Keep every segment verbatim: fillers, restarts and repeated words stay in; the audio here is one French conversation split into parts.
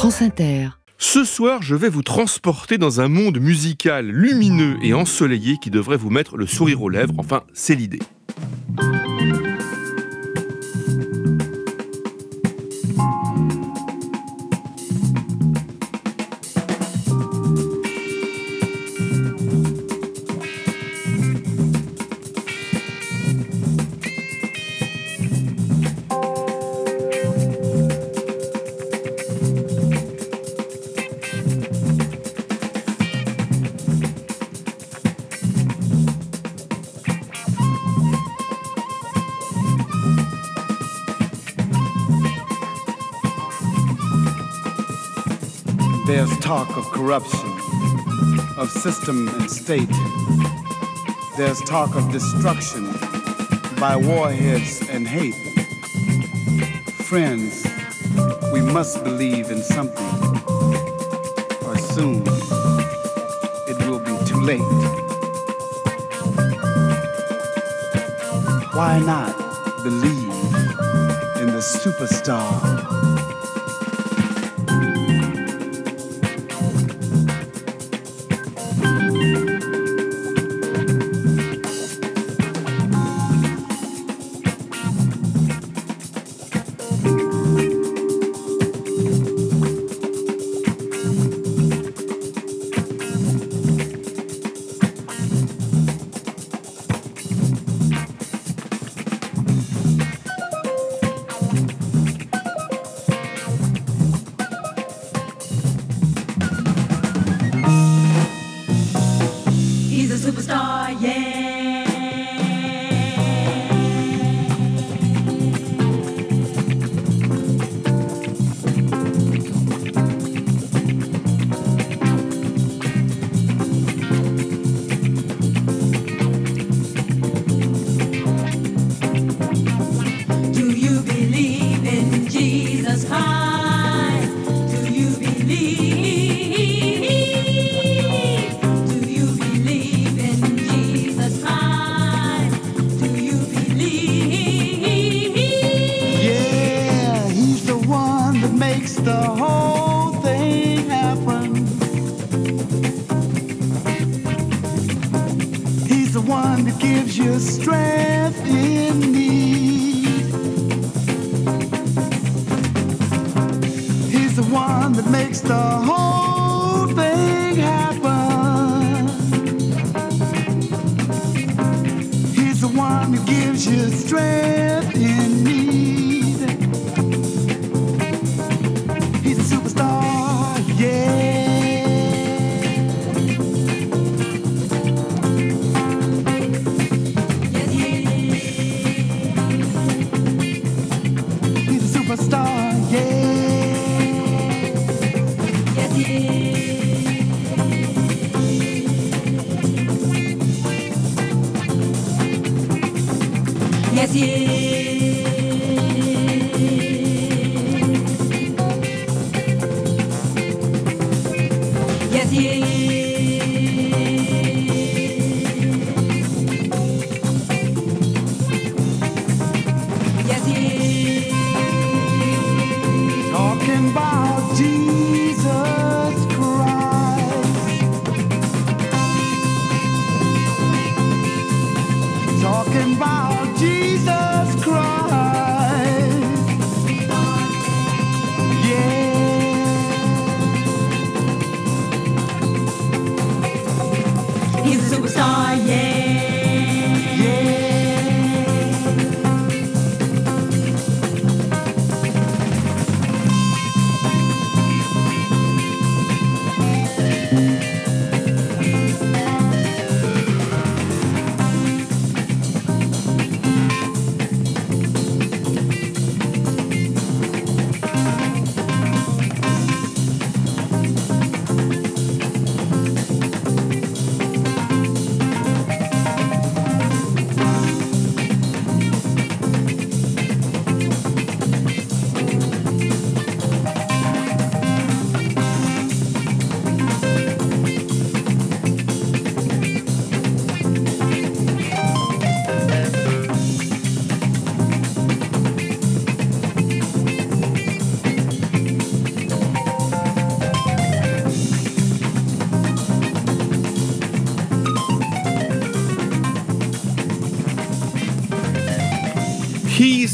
France Inter. Ce soir, je vais vous transporter dans un monde musical lumineux et ensoleillé qui devrait vous mettre le sourire aux lèvres. Enfin, c'est l'idée. There's talk of corruption, of system and state. There's talk of destruction by warheads and hate. Friends, we must believe in something, or soon it will be too late. Why not believe in the superstar?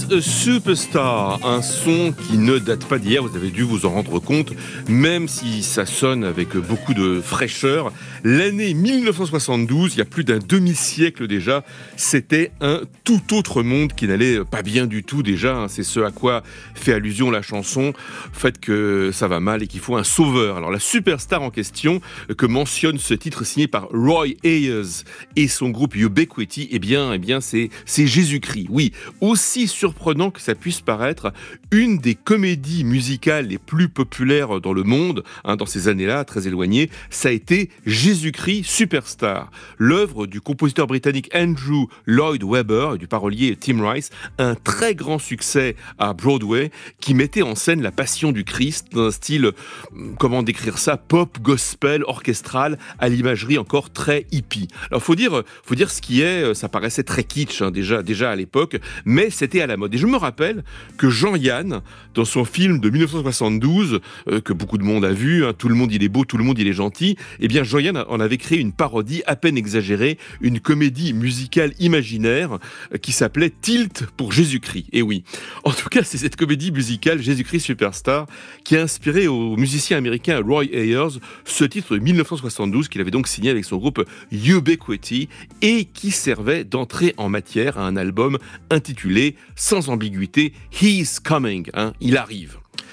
a Superstar, un son qui ne date pas d'hier, vous avez dû vous en rendre compte, même si ça sonne avec beaucoup de fraîcheur. L'année dix-neuf cent soixante-douze, il y a plus d'un demi-siècle déjà, c'était un tout autre monde qui n'allait pas bien du tout déjà. C'est ce à quoi fait allusion la chanson, le fait que ça va mal et qu'il faut un sauveur. Alors la superstar en question, que mentionne ce titre signé par Roy Ayers et son groupe Ubiquity, eh bien, eh bien c'est, c'est Jésus-Christ. Oui, aussi surprenant que ça puisse paraître, une des comédies musicales les plus populaires dans le monde, hein, dans ces années-là, très éloignées, ça a été Jésus-Christ Superstar, l'œuvre du compositeur britannique Andrew Lloyd Webber et du parolier Tim Rice, un très grand succès à Broadway qui mettait en scène la passion du Christ dans un style, comment décrire ça, pop, gospel, orchestral, à l'imagerie encore très hippie. Alors faut dire, faut dire ce qui est, ça paraissait très kitsch hein, déjà, déjà à l'époque, mais c'était à la mode. Et je me rappelle que Jean-Yann, dans son film de dix-neuf cent soixante-douze, euh, que beaucoup de monde a vu, hein, tout le monde il est beau, tout le monde il est gentil, eh bien Jean-Yann en avait créé une parodie à peine exagérée, une comédie musicale imaginaire euh, qui s'appelait Tilt pour Jésus-Christ. Et oui, en tout cas c'est cette comédie musicale Jésus-Christ Superstar qui a inspiré au musicien américain Roy Ayers ce titre de dix-neuf cent soixante-douze qu'il avait donc signé avec son groupe Ubiquity et qui servait d'entrée en matière à un album intitulé sans ambiguïté He's Coming, hein, il arrive.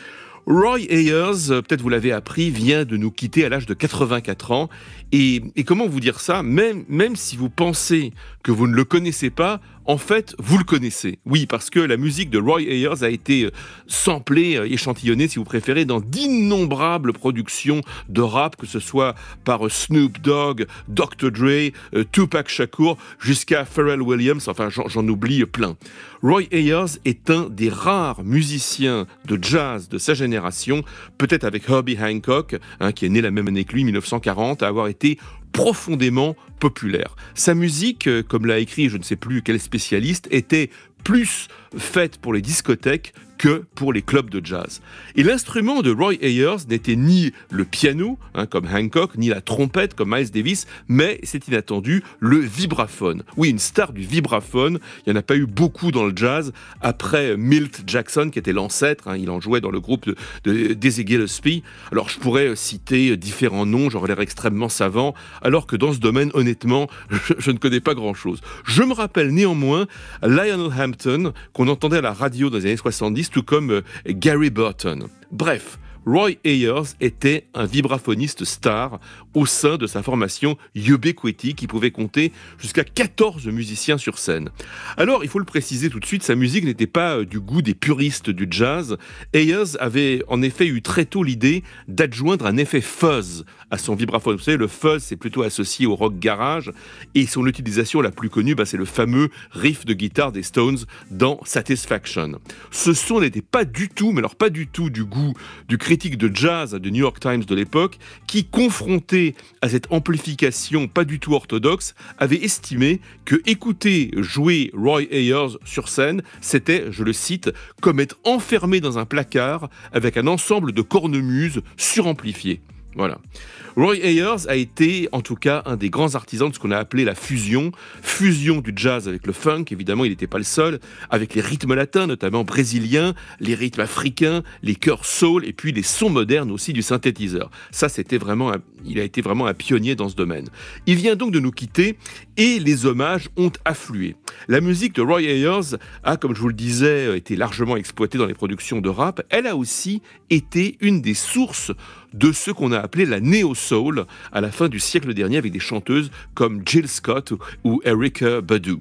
Roy Ayers, peut-être vous l'avez appris, vient de nous quitter à l'âge de quatre-vingt-quatre ans. Et, et comment vous dire ça, même, même si vous pensez que vous ne le connaissez pas, en fait, vous le connaissez. Oui, parce que la musique de Roy Ayers a été samplée, échantillonnée, si vous préférez, dans d'innombrables productions de rap, que ce soit par Snoop Dogg, docteur Dre, Tupac Shakur, jusqu'à Pharrell Williams, enfin j'en, j'en oublie plein. Roy Ayers est un des rares musiciens de jazz de sa génération, peut-être avec Herbie Hancock, hein, qui est né la même année que lui, dix-neuf cent quarante, à avoir été profondément populaire. Sa musique, comme l'a écrit je ne sais plus quel spécialiste, était plus faite pour les discothèques que pour les clubs de jazz. Et l'instrument de Roy Ayers n'était ni le piano, hein, comme Hancock, ni la trompette, comme Miles Davis, mais, c'est inattendu, le vibraphone. Oui, une star du vibraphone. Il n'y en a pas eu beaucoup dans le jazz. Après Milt Jackson, qui était l'ancêtre, hein, il en jouait dans le groupe de, de Dizzy Gillespie. Alors, je pourrais citer différents noms, j'aurais l'air extrêmement savant, alors que dans ce domaine, honnêtement, je, je ne connais pas grand-chose. Je me rappelle néanmoins Lionel Hampton, qu'on entendait à la radio dans les années soixante-dix, tout comme euh, Gary Burton. Bref, Roy Ayers était un vibraphoniste star au sein de sa formation Ubiquity qui pouvait compter jusqu'à quatorze musiciens sur scène. Alors, il faut le préciser tout de suite, sa musique n'était pas du goût des puristes du jazz. Ayers avait en effet eu très tôt l'idée d'adjoindre un effet fuzz à son vibraphone. Vous savez, le fuzz, c'est plutôt associé au rock garage et son utilisation la plus connue, bah, c'est le fameux riff de guitare des Stones dans Satisfaction. Ce son n'était pas du tout, mais alors pas du tout du goût du critique de jazz du New York Times de l'époque, qui, confronté à cette amplification pas du tout orthodoxe, avait estimé que écouter jouer Roy Ayers sur scène, c'était, je le cite, comme être enfermé dans un placard avec un ensemble de cornemuses suramplifiées. Voilà. Roy Ayers a été, en tout cas, un des grands artisans de ce qu'on a appelé la fusion. Fusion du jazz avec le funk, évidemment, il n'était pas le seul, avec les rythmes latins, notamment brésiliens, les rythmes africains, les chœurs soul, et puis les sons modernes aussi du synthétiseur. Ça, c'était vraiment, un, il a été vraiment un pionnier dans ce domaine. Il vient donc de nous quitter, et les hommages ont afflué. La musique de Roy Ayers a, comme je vous le disais, été largement exploitée dans les productions de rap. Elle a aussi été une des sources de ce qu'on a appelé la néo-soul à la fin du siècle dernier avec des chanteuses comme Jill Scott ou Erykah Badu.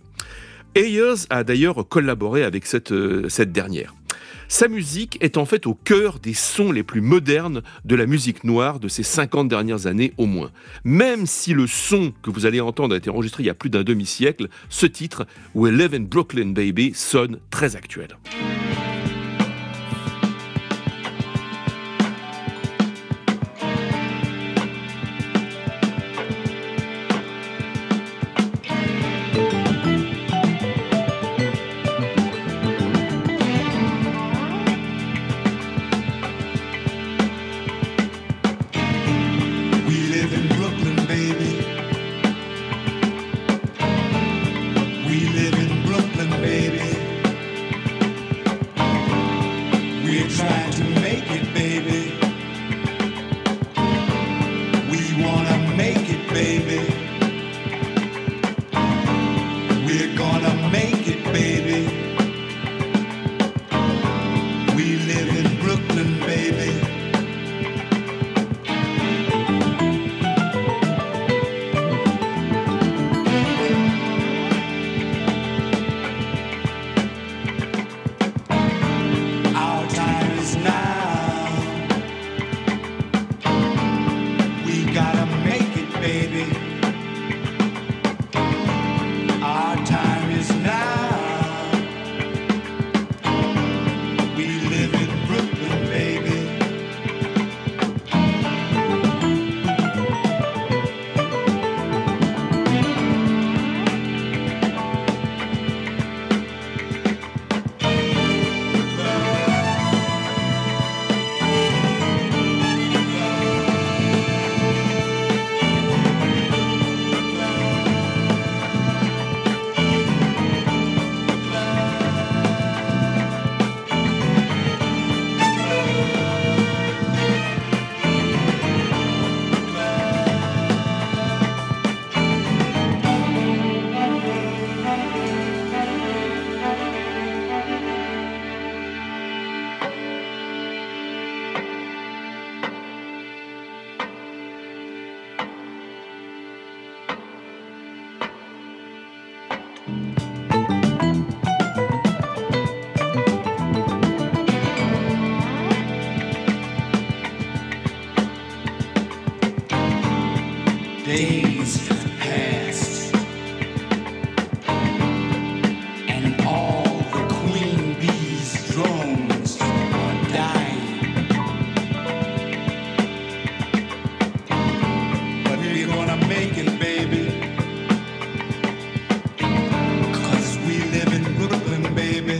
Ayers a d'ailleurs collaboré avec cette, euh, cette dernière. Sa musique est en fait au cœur des sons les plus modernes de la musique noire de ces cinquante dernières années au moins. Même si le son que vous allez entendre a été enregistré il y a plus d'un demi-siècle, ce titre, We Live in Brooklyn Baby, sonne très actuel. days have passed, and all the queen bee's drones are dying. But we're gonna make it, baby, 'cause we live in Brooklyn, baby.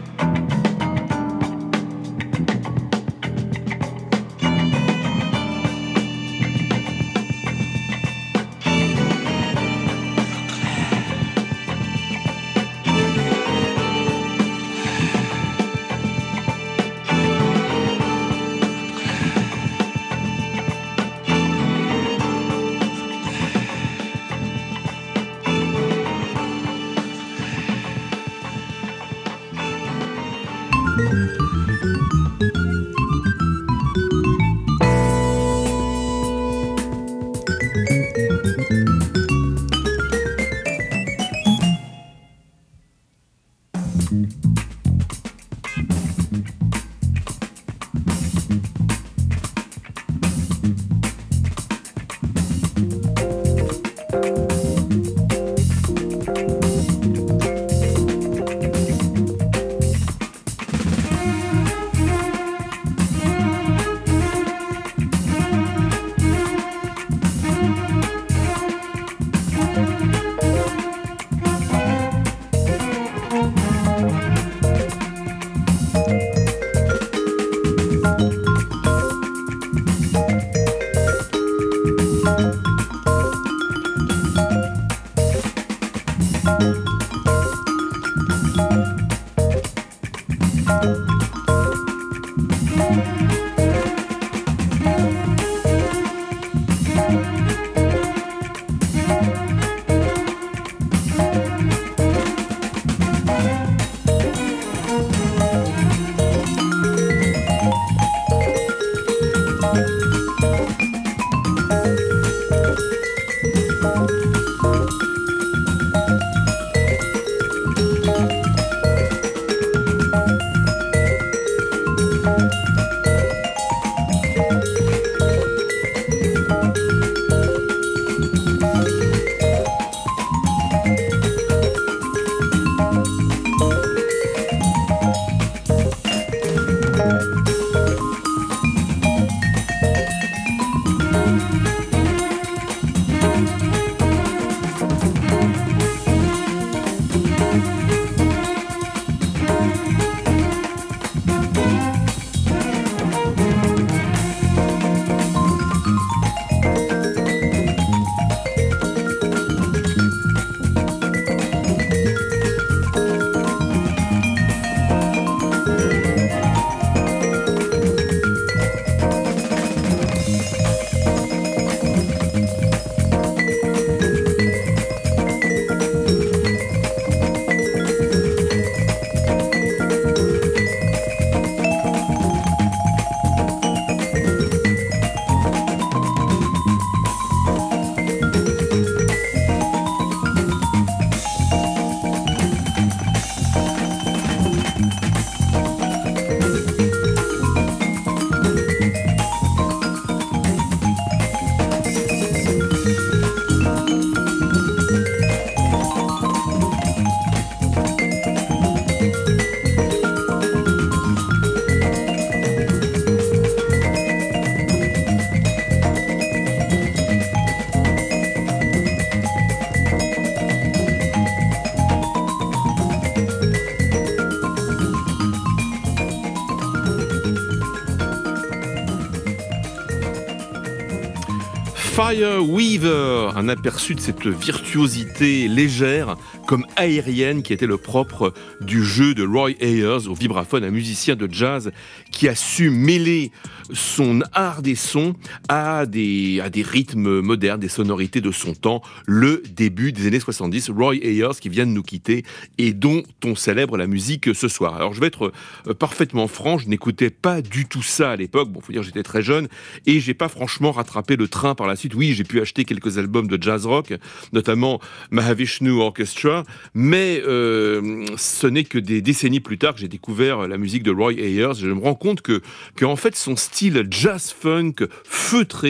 Fire Weaver, un aperçu de cette virtuosité légère comme aérienne qui était le propre du jeu de Roy Ayers au vibraphone, un musicien de jazz qui a su mêler son art des sons à des, à des rythmes modernes, des sonorités de son temps, le début des années soixante-dix. Roy Ayers qui vient de nous quitter et dont on célèbre la musique ce soir. Alors je vais être parfaitement franc, je n'écoutais pas du tout ça à l'époque. Bon, faut dire j'étais très jeune et j'ai pas franchement rattrapé le train par la suite. Oui, j'ai pu acheter quelques albums de jazz rock, notamment Mahavishnu Orchestra, mais euh, ce n'est que des décennies plus tard que j'ai découvert la musique de Roy Ayers. Je me rends compte que, que en fait, son style jazz funk feutré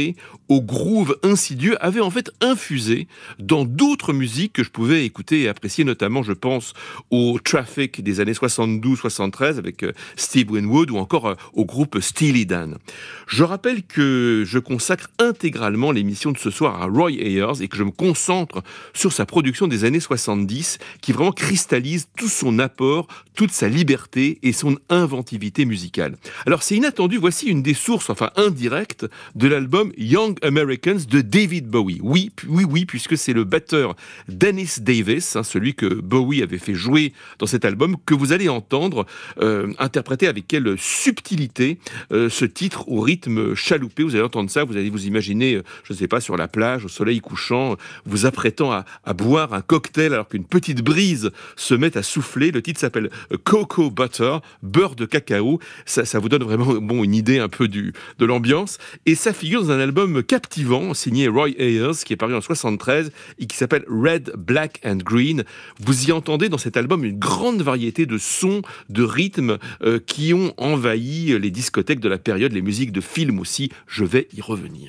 au groove insidieux, avait en fait infusé dans d'autres musiques que je pouvais écouter et apprécier, notamment, je pense, au Traffic des années soixante-douze soixante-treize avec euh, Steve Winwood ou encore euh, au groupe Steely Dan. Je rappelle que je consacre intégralement l'émission de ce soir à Roy Ayers et que je me concentre sur sa production des années soixante-dix qui vraiment cristallise tout son apport, toute sa liberté et son inventivité musicale. Alors c'est inattendu, voici une des sources, enfin indirectes, de l'album Young Americans de David Bowie. Oui, oui, oui, puisque c'est le batteur Dennis Davis, hein, celui que Bowie avait fait jouer dans cet album, que vous allez entendre euh, interpréter avec quelle subtilité euh, ce titre au rythme chaloupé. Vous allez entendre ça, vous allez vous imaginer, euh, je ne sais pas, sur la plage, au soleil couchant, vous apprêtant à, à boire un cocktail alors qu'une petite brise se met à souffler. Le titre s'appelle Cocoa Butter, beurre de cacao. Ça, ça vous donne vraiment bon, une idée un peu du, de l'ambiance. Et ça figure dans un album captivant signé Roy Ayers qui est paru en soixante-treize et qui s'appelle Red, Black and Green. Vous y entendez dans cet album une grande variété de sons, de rythmes euh, qui ont envahi les discothèques de la période, les musiques de films aussi. Je vais y revenir.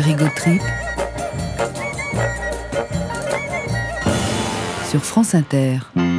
sur Ego Trip sur France Inter.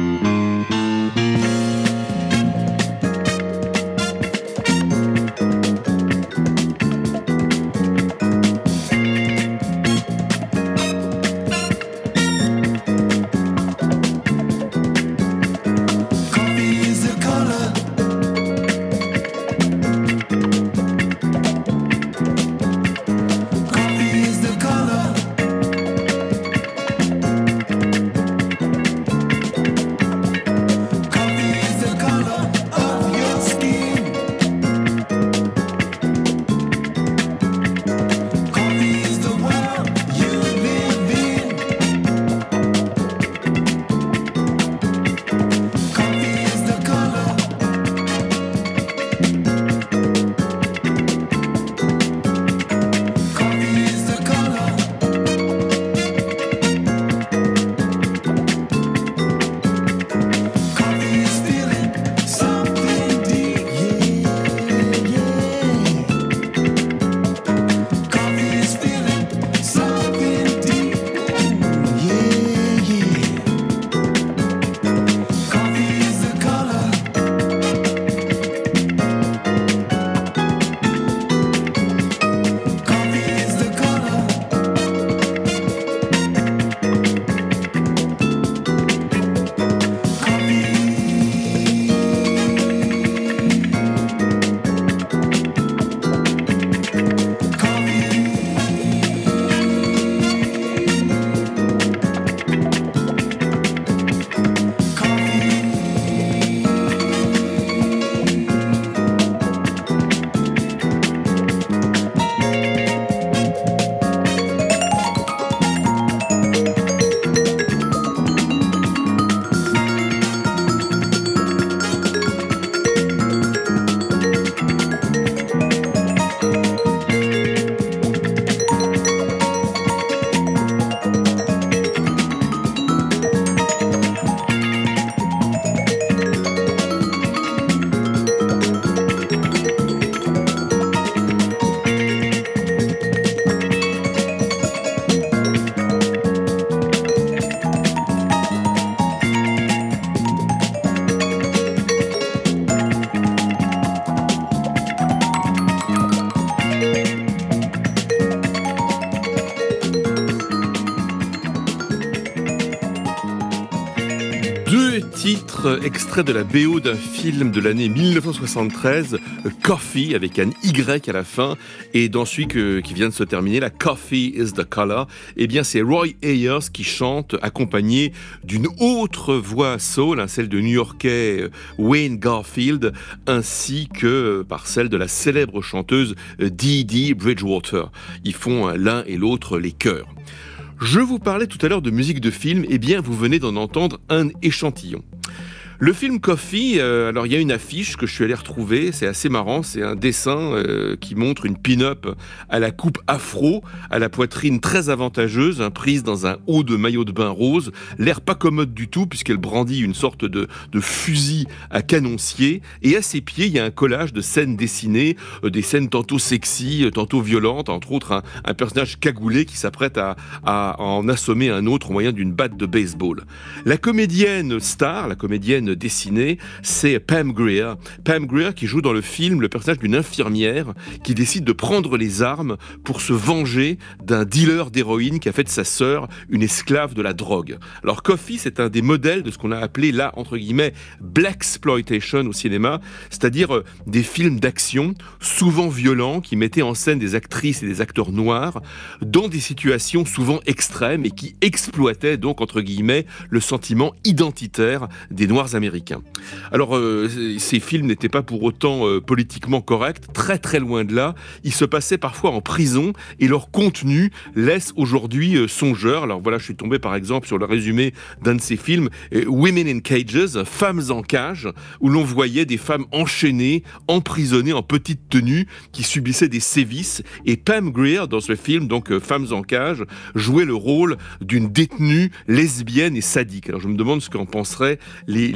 Extrait de la B O d'un film de l'année dix-neuf cent soixante-treize, Coffee, avec un Y à la fin, et dans celui que, qui vient de se terminer, la Coffee is the Color, eh bien c'est Roy Ayers qui chante, accompagné d'une autre voix soul, hein, celle de New-Yorkais Wayne Garfield, ainsi que par celle de la célèbre chanteuse Dee Dee Bridgewater. Ils font l'un et l'autre les chœurs. Je vous parlais tout à l'heure de musique de film, eh bien vous venez d'en entendre un échantillon. Le film Coffee, euh, alors il y a une affiche que je suis allé retrouver, c'est assez marrant, c'est un dessin euh, qui montre une pin-up à la coupe afro, à la poitrine très avantageuse, hein, prise dans un haut de maillot de bain rose, l'air pas commode du tout puisqu'elle brandit une sorte de, de fusil à canoncier, et à ses pieds il y a un collage de scènes dessinées, euh, des scènes tantôt sexy, tantôt violentes, entre autres un, un personnage cagoulé qui s'apprête à, à en assommer un autre au moyen d'une batte de baseball. La comédienne star, la comédienne dessinée, c'est Pam Grier. Pam Grier qui joue dans le film le personnage d'une infirmière qui décide de prendre les armes pour se venger d'un dealer d'héroïne qui a fait de sa sœur une esclave de la drogue. Alors Coffee, c'est un des modèles de ce qu'on a appelé là, entre guillemets, blaxploitation au cinéma, c'est-à-dire des films d'action souvent violents qui mettaient en scène des actrices et des acteurs noirs dans des situations souvent extrêmes et qui exploitaient donc, entre guillemets, le sentiment identitaire des Noirs américains. Alors, euh, ces films n'étaient pas pour autant euh, politiquement corrects, très très loin de là. Ils se passaient parfois en prison et leur contenu laisse aujourd'hui euh, songeur. Alors voilà, je suis tombé par exemple sur le résumé d'un de ces films, euh, Women in Cages, Femmes en cage, où l'on voyait des femmes enchaînées, emprisonnées en petite tenue, qui subissaient des sévices. Et Pam Grier, dans ce film, donc euh, Femmes en cage, jouait le rôle d'une détenue lesbienne et sadique. Alors je me demande ce qu'en penseraient les, les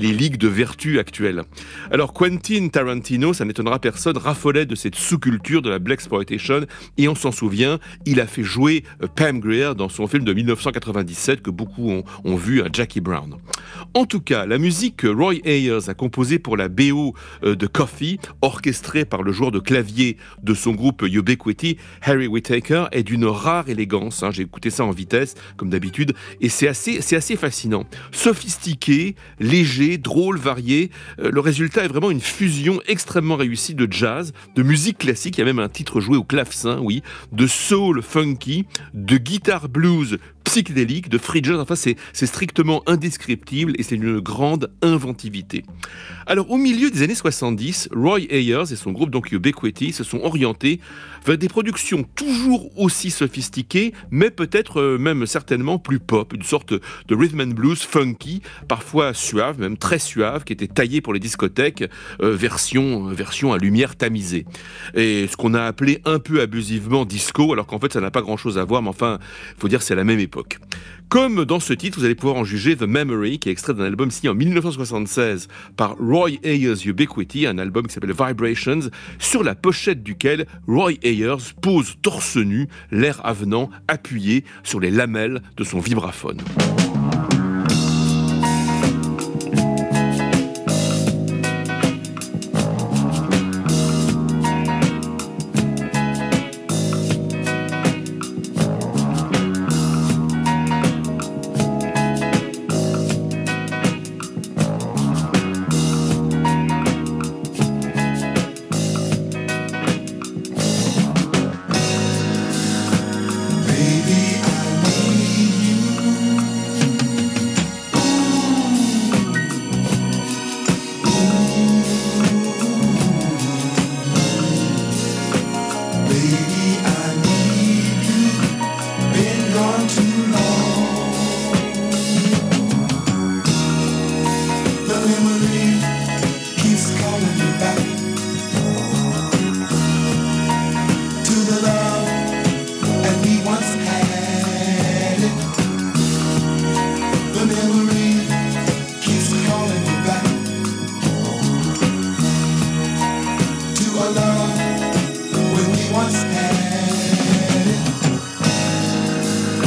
les ligues de vertu actuelles. Alors Quentin Tarantino, ça n'étonnera personne, raffolait de cette sous-culture de la blaxploitation et on s'en souvient, il a fait jouer Pam Grier dans son film de dix-neuf cent quatre-vingt-dix-sept que beaucoup ont, ont vu à Jackie Brown. En tout cas, la musique que Roy Ayers a composée pour la B O de Coffy, orchestrée par le joueur de clavier de son groupe Ubiquity, Harry Whittaker, est d'une rare élégance. Hein, j'ai écouté ça en vitesse, comme d'habitude, et c'est assez, c'est assez fascinant. Sophistiqué, léger, drôle, varié, euh, le résultat est vraiment une fusion extrêmement réussie de jazz, de musique classique, il y a même un titre joué au clavecin, oui, de soul funky, de guitare blues psychédélique, de free jazz, enfin c'est, c'est strictement indescriptible et c'est une grande inventivité. Alors au milieu des années soixante-dix, Roy Ayers et son groupe donc Ubiquity se sont orientés vers des productions toujours aussi sophistiquées, mais peut-être euh, même certainement plus pop, une sorte de rhythm and blues funky, parfois suave, même très suave, qui était taillé pour les discothèques, euh, version, version à lumière tamisée. Et ce qu'on a appelé un peu abusivement disco, alors qu'en fait ça n'a pas grand-chose à voir, mais enfin, il faut dire que c'est la même époque. Comme dans ce titre, vous allez pouvoir en juger The Memory, qui est extrait d'un album signé en dix-neuf cent soixante-seize par Roy Ayers Ubiquity, un album qui s'appelle Vibrations, sur la pochette duquel Roy Ayers pose torse nu, l'air avenant, appuyé sur les lamelles de son vibraphone.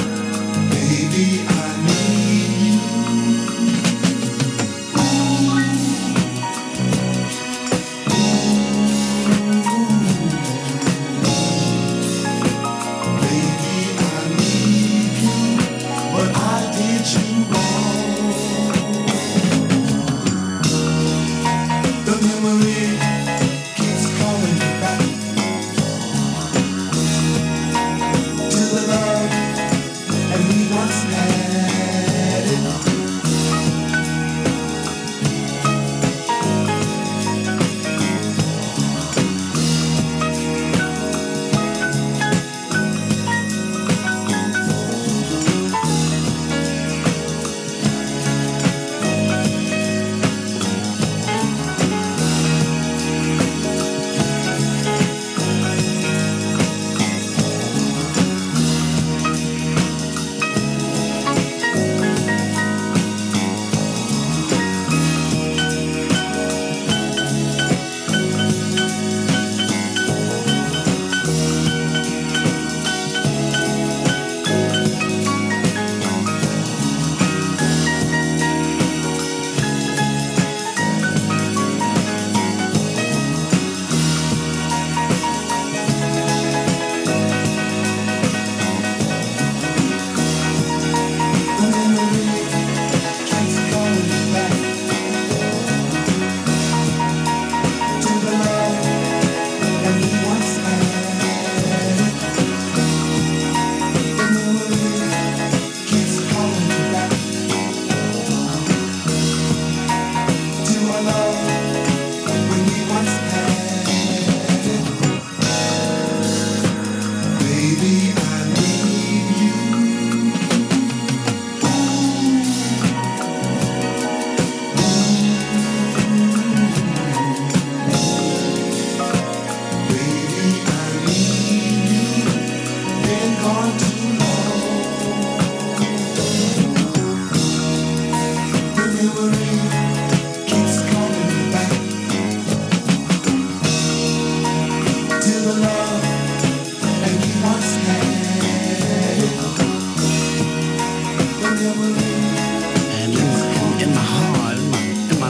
Baby, I need you.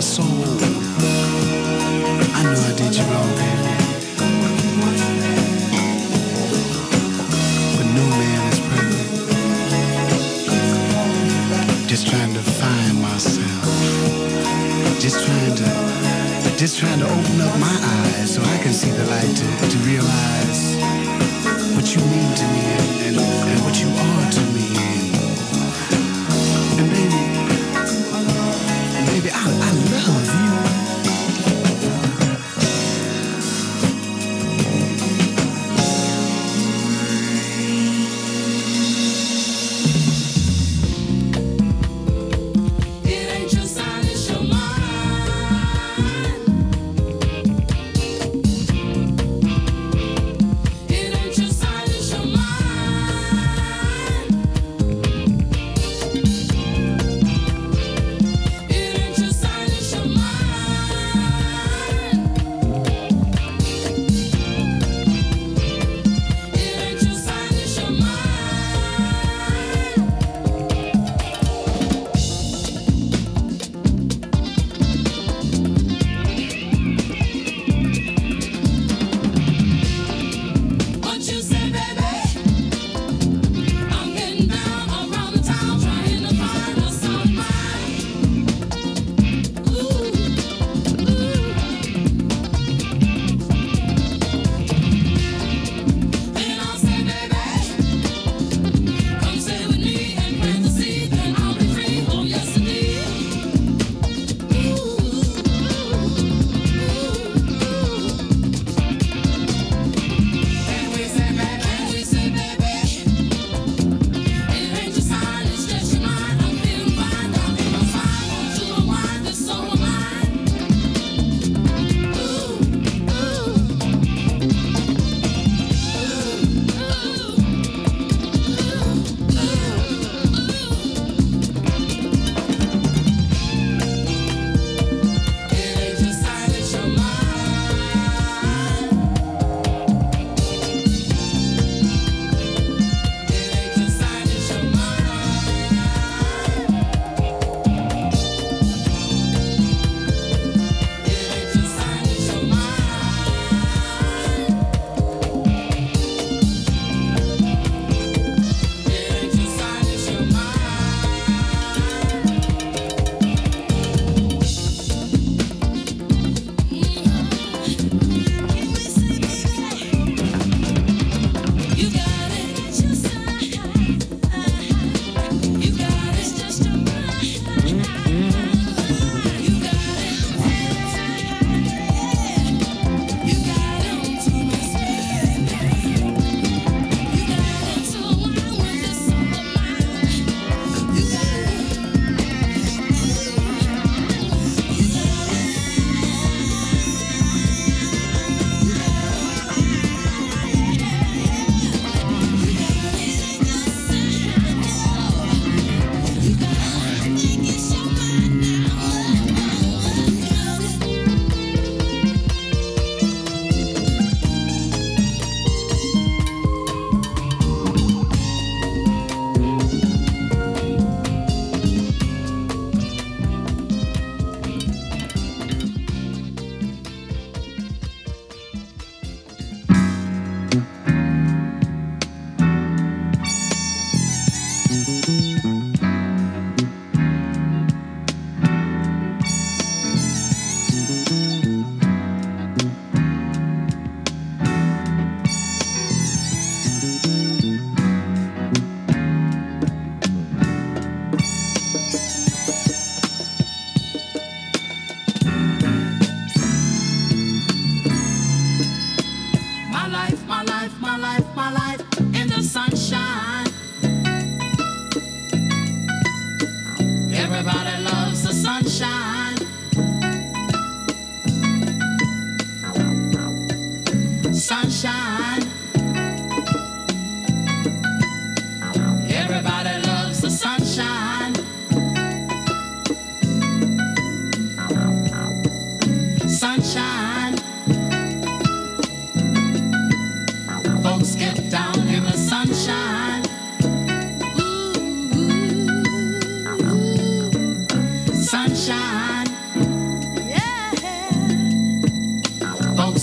soul. I know I did you wrong, baby. But no man is perfect. Just trying to find myself. Just trying to, just trying to open up my eyes so I can see the light to, to realize what you mean to me and, and, and what you are to me. And baby, baby, I, I love you.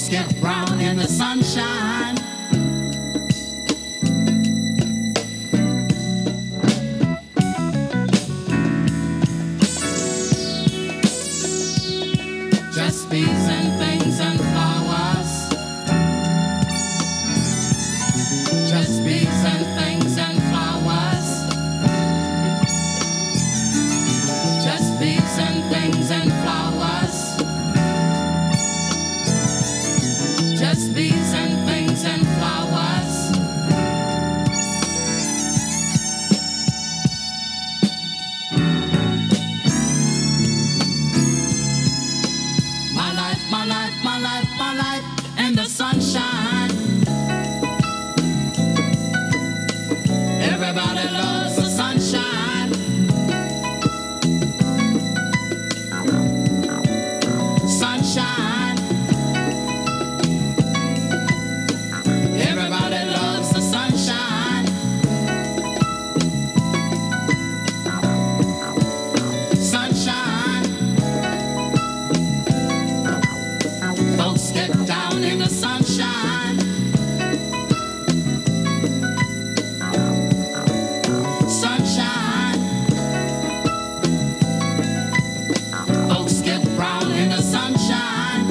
get brown in the sunshine. Just bees and things and flowers. Just bees and things and flowers. Just bees and things and flowers. Just bees and things and flowers. My life, my life, my life, my life in the sunshine. Everybody loves the sunshine. Sunshine. Everybody loves the sunshine. Sunshine. Folks get down in the sunshine. Sunshine. Folks get brown in the sunshine.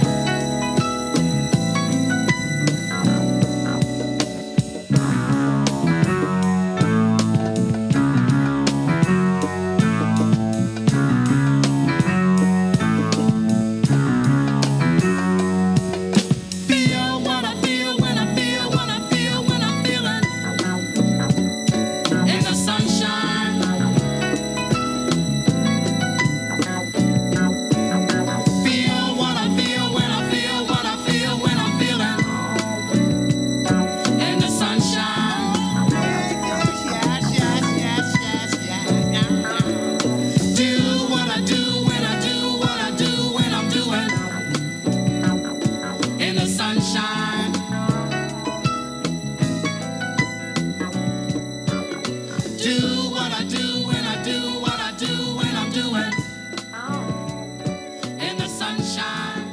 Feel what I feel when I feel what I feel when I'm feeling in the sunshine. Feel what I feel when I feel what I feel when I'm feeling in the sunshine. Yes, yes, yes, yes, yes, yes. Do what I do when I do what I do when I'm doing in the sunshine. Do what I do when I do what I do when I'm doing in the sunshine.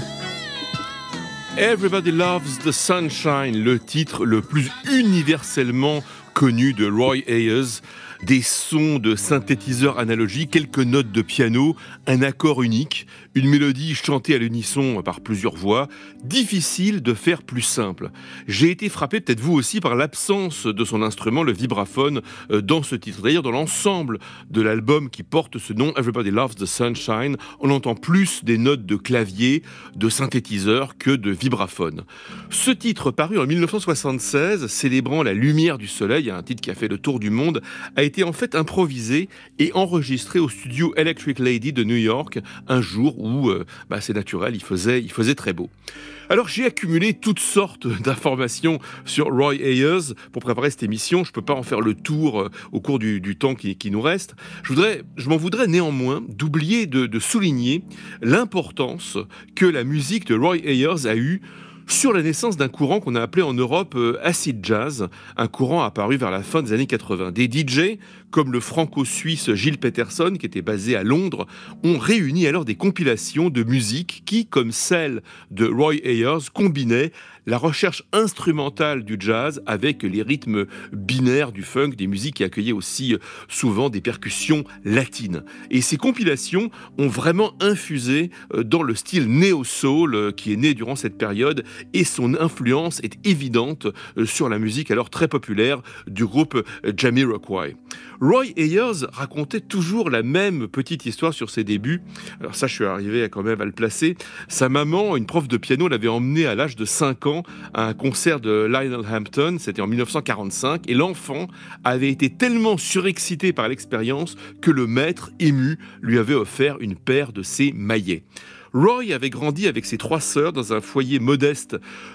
Everybody Loves the Sunshine, le titre le plus universellement connu de Roy Ayers. Des sons de synthétiseurs analogiques, quelques notes de piano, un accord unique, une mélodie chantée à l'unisson par plusieurs voix, difficile de faire plus simple. J'ai été frappé, peut-être vous aussi, par l'absence de son instrument, le vibraphone, euh, dans ce titre. D'ailleurs, dans l'ensemble de l'album qui porte ce nom, Everybody Loves the Sunshine, on entend plus des notes de clavier, de synthétiseur que de vibraphone. Ce titre, paru en dix-neuf cent soixante-seize, célébrant la lumière du soleil, un titre qui a fait le tour du monde, a été en fait improvisé et enregistré au studio Electric Lady de New York, un jour où, euh, bah, c'est naturel, il faisait, il faisait très beau. Alors j'ai accumulé toutes sortes d'informations sur Roy Ayers pour préparer cette émission. Je ne peux pas en faire le tour euh, au cours du, du temps qui, qui nous reste. Je, voudrais, je m'en voudrais néanmoins d'oublier de, de souligner l'importance que la musique de Roy Ayers a eue sur la naissance d'un courant qu'on a appelé en Europe euh, acid jazz, un courant apparu vers la fin des années quatre-vingts. Des D J, comme le franco-suisse Gilles Peterson, qui était basé à Londres, ont réuni alors des compilations de musique qui, comme celle de Roy Ayers, combinaient la recherche instrumentale du jazz avec les rythmes binaires du funk, des musiques qui accueillaient aussi souvent des percussions latines. Et ces compilations ont vraiment infusé dans le style néo-soul qui est né durant cette période, et son influence est évidente sur la musique alors très populaire du groupe Jamiroquai. Roy Ayers racontait toujours la même petite histoire sur ses débuts. Alors ça, je suis arrivé quand même à le placer. Sa maman, une prof de piano, l'avait emmené à l'âge de cinq ans à un concert de Lionel Hampton, c'était en dix-neuf cent quarante-cinq, et l'enfant avait été tellement surexcité par l'expérience que le maître, ému, lui avait offert une paire de ses maillets. Roy avait grandi avec ses trois sœurs dans un foyer modeste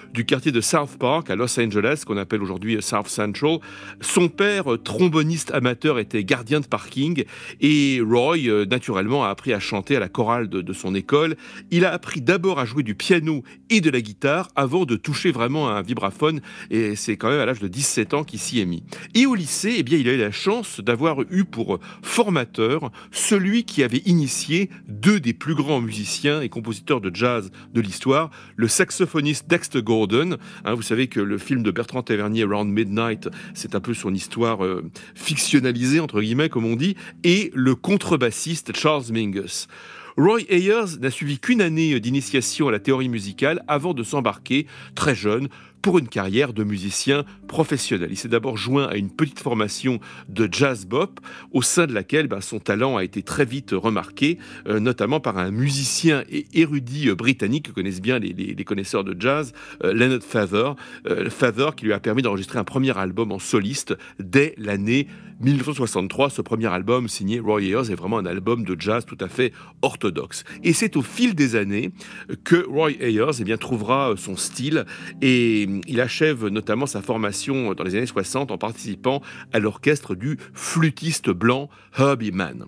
du quartier de South Park à Los Angeles, qu'on appelle aujourd'hui South Central. Son père, tromboniste amateur, était gardien de parking et Roy, euh, naturellement, a appris à chanter à la chorale de, de son école. Il a appris d'abord à jouer du piano et de la guitare avant de toucher vraiment à un vibraphone, et c'est quand même à l'âge de dix-sept ans qu'il s'y est mis. Et au lycée, eh bien, il a eu la chance d'avoir eu pour formateur celui qui avait initié deux des plus grands musiciens et compositeurs de jazz de l'histoire, le saxophoniste Dexter Gordon. Hein, vous savez que le film de Bertrand Tavernier, Around Midnight, c'est un peu son histoire euh, fictionnalisée, entre guillemets, comme on dit, et le contrebassiste Charles Mingus. Roy Ayers n'a suivi qu'une année d'initiation à la théorie musicale avant de s'embarquer, très jeune, pour une carrière de musicien professionnel. Il s'est d'abord joint à une petite formation de jazz bop, au sein de laquelle ben, son talent a été très vite remarqué, euh, notamment par un musicien et érudit euh, britannique que connaissent bien les, les, les connaisseurs de jazz, euh, Leonard Feather, euh, Feather, qui lui a permis d'enregistrer un premier album en soliste dès l'année dix-neuf cent soixante-trois. Ce premier album signé Roy Ayers est vraiment un album de jazz tout à fait orthodoxe. Et c'est au fil des années que Roy Ayers eh bien, trouvera son style, et il achève notamment sa formation dans les années soixante en participant à l'orchestre du flûtiste blanc Herbie Mann.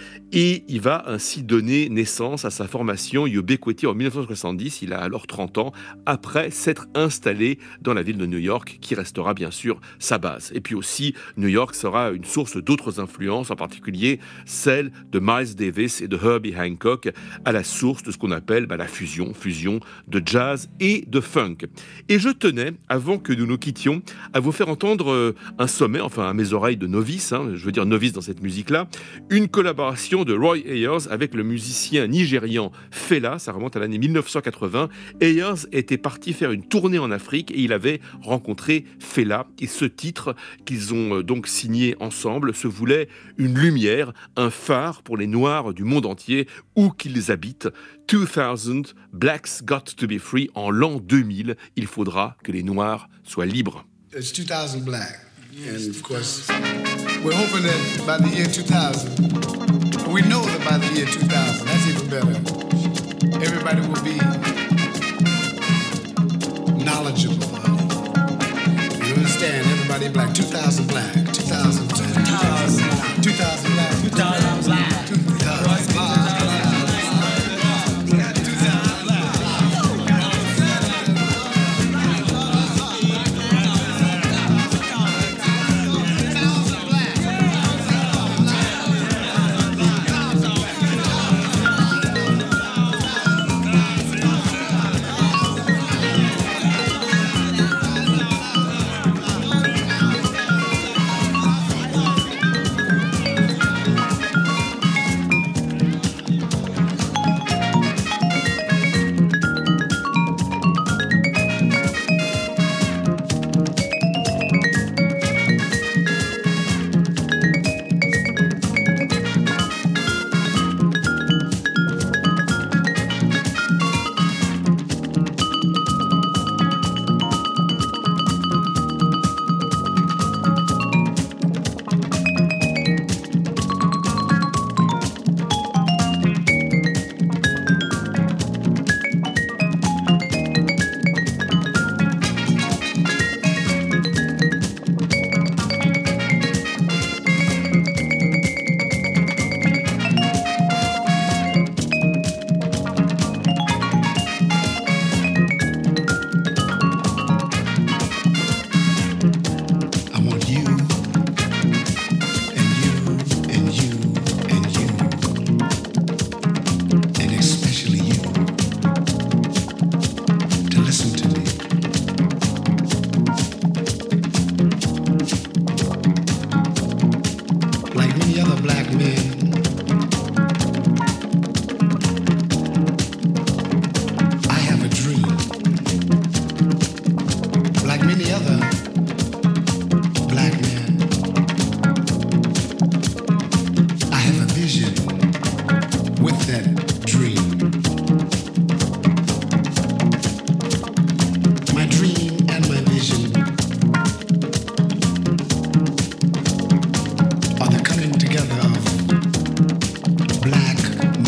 Et il va ainsi donner naissance à sa formation Ubiquity en dix-neuf cent soixante-dix. Il a alors trente ans, après s'être installé dans la ville de New York, qui restera bien sûr sa base. Et puis aussi, New York sera une source d'autres influences, en particulier celle de Miles Davis et de Herbie Hancock, à la source de ce qu'on appelle bah, la fusion, fusion de jazz et de funk. Et je tenais, avant que nous nous quittions, à vous faire entendre euh, un sommet, enfin à mes oreilles de novice, hein, je veux dire novice dans cette musique-là, une collaboration de Roy Ayers avec le musicien nigérian Fela. Ça remonte à l'année dix-neuf cent quatre-vingts. Ayers était parti faire une tournée en Afrique et il avait rencontré Fela. Et ce titre qu'ils ont donc signé ensemble se voulait une lumière, un phare pour les Noirs du monde entier, où qu'ils habitent. two thousand, Blacks Got to be Free. En l'an deux mille, il faudra que les Noirs soient libres. It's two thousand black. And of course, we're hoping that by the year two thousand, we know that by the year two thousand, that's even better, everybody will be knowledgeable. You understand? Everybody black. two thousand black. two thousand black. two thousand black. two thousand black. two thousand black. two thousand black.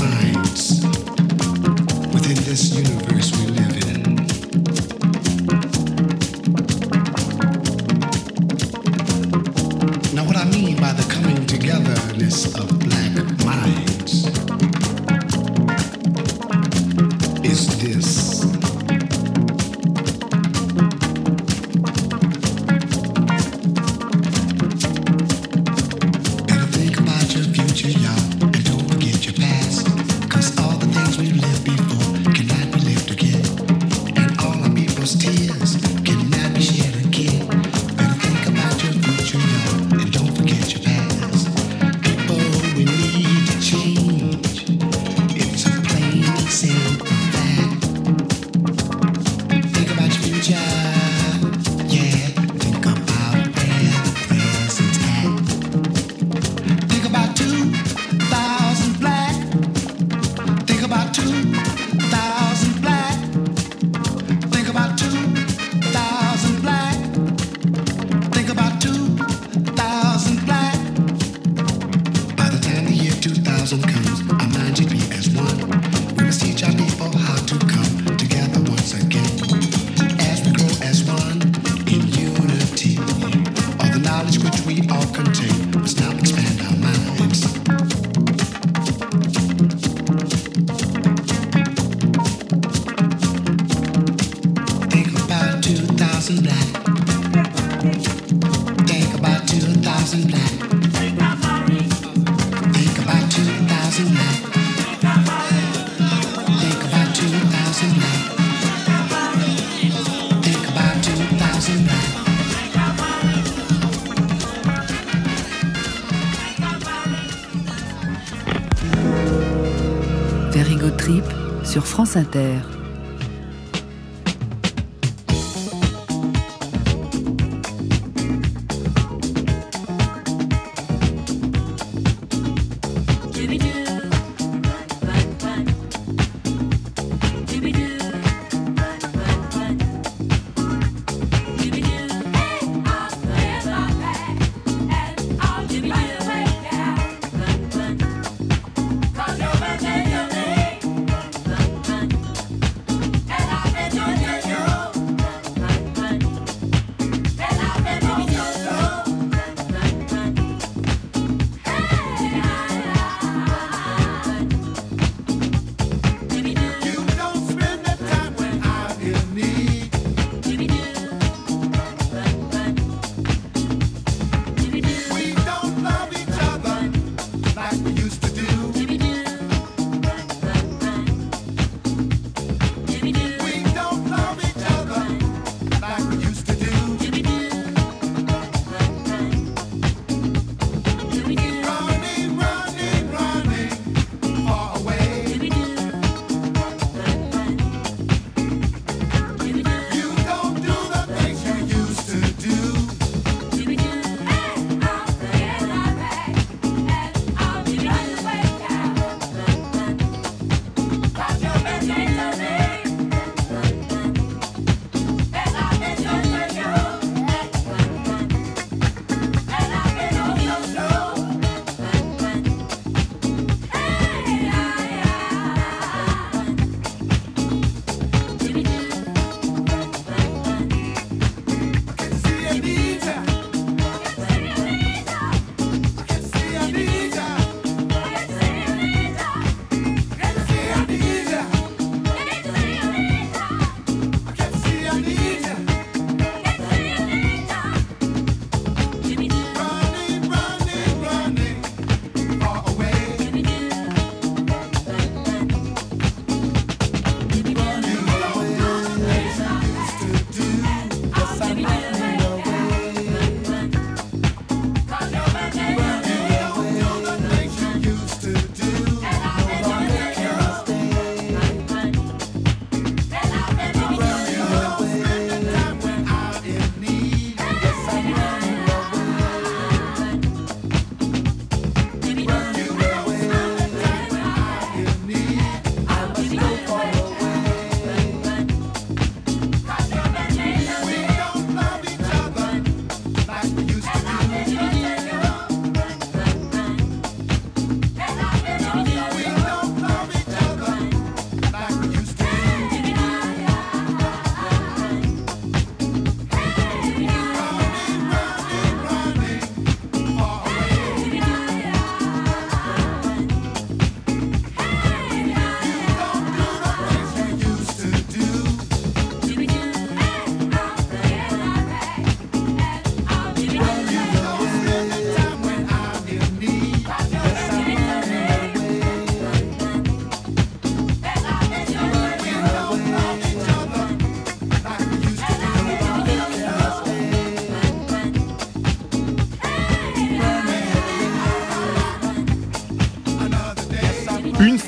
this universe we live in. is this. Better think about your future, y'all, and don't forget your past. 'Cause all the things we lived before cannot be lived again. And all our people's tears cannot be shed again. Better think about your future, y'all, and don't forget your past. People, we need to change. It's a plain and simple fact. Think about your future, yeah. Think about where the present's at. Think about two thousand black. Think about two thousand black. Think about two thousand black. Think about two thousand black. By the time the year two thousand comes, our minds should be as one. We must teach our people how to come together once again. As we grow as one in unity, all the knowledge which we all contain must now expand our minds. Think about two thousand black. Think about two thousand black. Think about two thousand black. Think about two thousand black. Think about two thousand black. Very Good Trip sur France Inter. Cause you're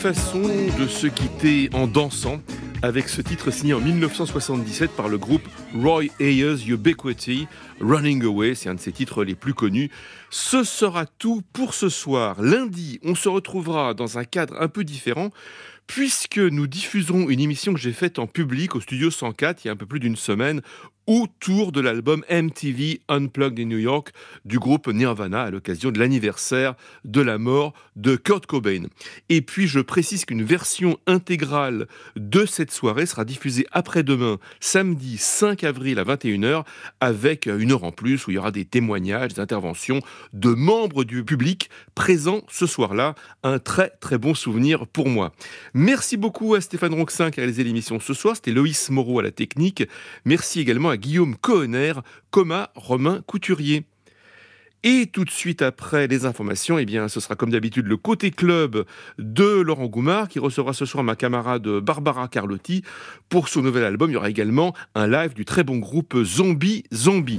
façon de se quitter en dansant avec ce titre signé en dix-neuf cent soixante-dix-sept par le groupe Roy Ayers Ubiquity, Running Away, c'est un de ses titres les plus connus. Ce sera tout pour ce soir. Lundi, on se retrouvera dans un cadre un peu différent puisque nous diffuserons une émission que j'ai faite en public au Studio cent quatre il y a un peu plus d'une semaine autour de l'album M T V Unplugged in New York du groupe Nirvana à l'occasion de l'anniversaire de la mort de Kurt Cobain. Et puis je précise qu'une version intégrale de cette soirée sera diffusée après-demain, samedi cinq avril à vingt et une heures, avec une heure en plus où il y aura des témoignages, des interventions de membres du public présents ce soir-là. Un très très bon souvenir pour moi. Merci beaucoup à Stéphane Ronxin qui a réalisé l'émission ce soir. C'était Loïs Moreau à la technique. Merci également à Guillaume Cohenner, Coma Romain Couturier. Et tout de suite après les informations, eh bien, ce sera comme d'habitude le côté club de Laurent Goumard qui recevra ce soir ma camarade Barbara Carlotti pour son nouvel album. Il y aura également un live du très bon groupe Zombie Zombie.